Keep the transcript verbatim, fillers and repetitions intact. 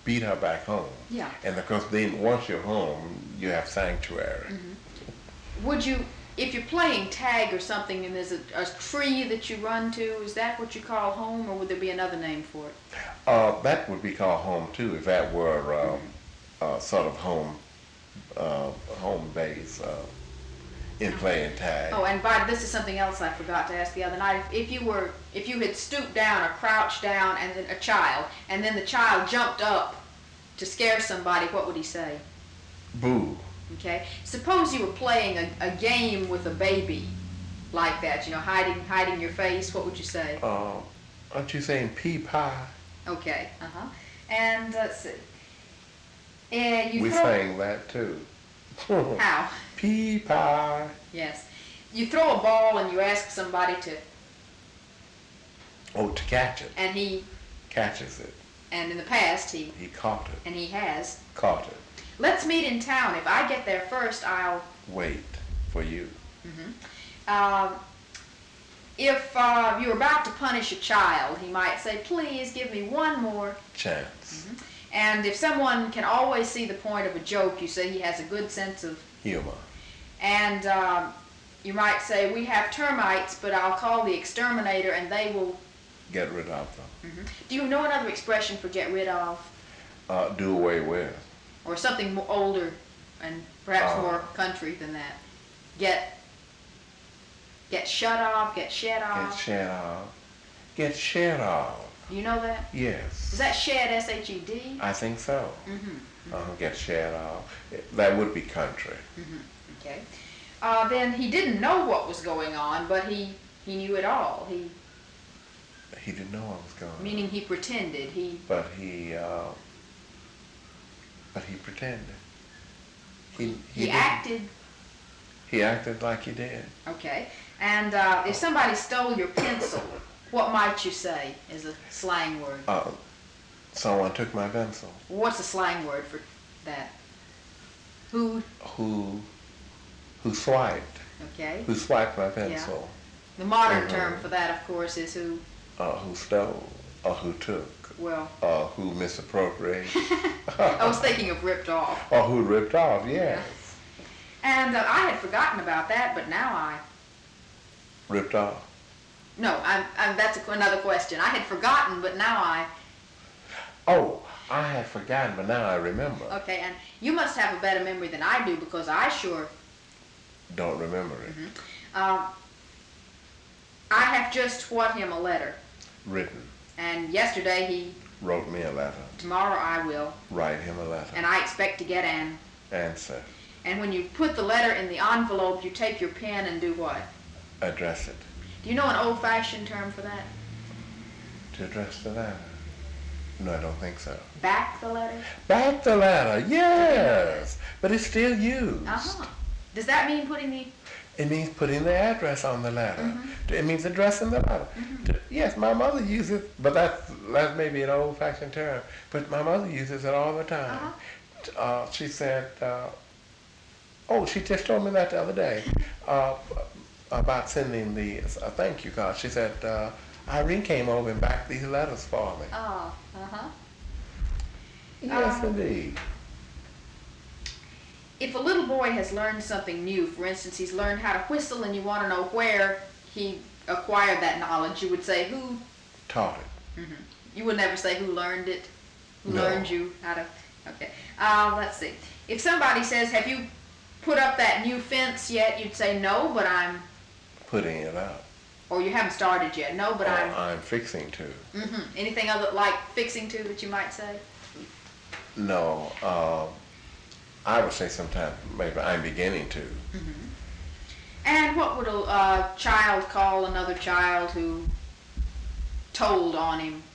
beat her back home. Yeah. And of course, then once you're home, you have sanctuary. Mm-hmm. Would you, if you're playing tag or something and there's a, a tree that you run to, is that what you call home, or would there be another name for it? Uh, that would be called home too, if that were uh, Mm-hmm. uh, sort of home, uh, home base uh, in playing tag. Oh, and by this is something else I forgot to ask the other night. If, if you were, if you had stooped down or crouched down, and then a child, and then the child jumped up to scare somebody, what would he say? Boo. Okay. Suppose you were playing a, a game with a baby, like that. You know, hiding hiding your face. What would you say? Uh, aren't you saying pea pie? Okay. Uh huh. And let's see. And you We throw, sang that too. how? Pea pie. Yes. You throw a ball and you ask somebody to, Oh, to catch it. and he, Catches it. and in the past he, He caught it. and he has. Caught it. Let's meet in town. If I get there first, I'll. Wait for you. Mm-hmm. Um, if uh, you're about to punish a child, he might say, "Please give me one more." Chance. Mm-hmm. And if someone can always see the point of a joke, you say he has a good sense of Humor. And um, you might say, "We have termites, but I'll call the exterminator and they will." Get rid of them. Mm-hmm. Do you know another expression for get rid of? Uh, do away with. Or something more older and perhaps Uh, more country than that? Get get shut off, get shed Get off. shed off. Get shed off. You know that? Yes. Is that shed, S H E D? I think so. Mm-hmm. Uh, get shed off. That would be country. Mm-hmm. Okay. Uh, then he didn't know what was going on, but he, he knew it all. He He didn't know what was going on. Meaning he pretended. He But he, uh, but he pretended. He, he, he didn't. acted. He acted like he did. Okay. And uh, if somebody stole your pencil, what might you say is a slang word? Uh, someone took my pencil. What's a slang word for that? Who? Who, who swiped? Okay. Who swiped my pencil? The modern Mhm. term for that, of course, is who. Uh, who stole? Or who took? Well, Or who misappropriated? I was thinking of ripped off. Or who ripped off? Yes. And uh, I had forgotten about that, but now I. Ripped off. No, I'm, I'm, that's a, another question. I had forgotten, but now I. Oh, I had forgotten, but now I remember. Okay, and you must have a better memory than I do, because I sure. Don't remember it. Mm-hmm. Um, I have just what him a letter, Written. and yesterday he. Wrote me a letter. Tomorrow I will, Write him a letter. and I expect to get an. Answer. And when you put the letter in the envelope, you take your pen and do what? Address it. Do you know an old-fashioned term for that? To address the letter. No, I don't think so. Back the letter? Back the letter, yes. But it's still used. Uh-huh. Does that mean putting the... It means putting the address on the letter. Mm-hmm. It means addressing the letter. Mm-hmm. Yes, my mother uses it, but that's, that's maybe an old-fashioned term. But my mother uses it all the time. Uh-huh. Uh, she said, uh, oh, she just told me that the other day uh, about sending the a thank you card. She said, uh, Irene came over and backed these letters for me. Oh, uh-huh. Yes, Um, indeed. If a little boy has learned something new, for instance, he's learned how to whistle and you want to know where he acquired that knowledge, you would say who? Taught it. Mm-hmm. You would never say who learned it, who No. learned you how to... Okay. Uh, let's see. If somebody says, have you put up that new fence yet? You'd say, no, but I'm... Putting it up. Or you haven't started yet. No, but Or I'm... I'm fixing to. Mm-hmm. Anything other like fixing to that you might say? No, uh, I would say sometimes maybe I'm beginning to. Mm-hmm. And what would a uh, child call another child who told on him?